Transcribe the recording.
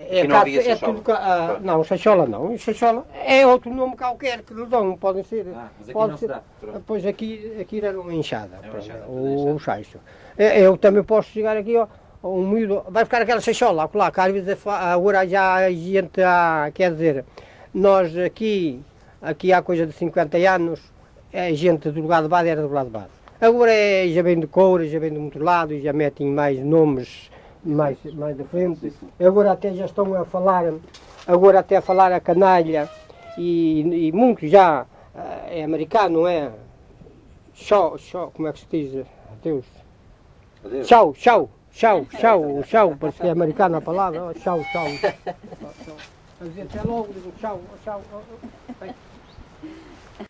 E não havia Xaxola? Não, Xaxola não. Xaxola é outro nome qualquer que lhe dão, podem ser. Mas aqui não se dá. Pois aqui era uma enxada. É uma enxada, O Xaxo. Eu também posso chegar aqui, ó. Um miúdo, vai ficar aquela Xaxola, lá, que às vezes agora já a gente, quer dizer, nós aqui há coisa de 50 anos, a gente do lado de base era do lado de base. Agora já vem de Coura, já vem de muito lado, já metem mais nomes mais de frente. Agora até já estão a falar, a canalha e muito já, é americano, não é? Como é que se diz? Adeus. Tchau, parece que é americana a palavra, tchau. A dizer até logo, digo tchau.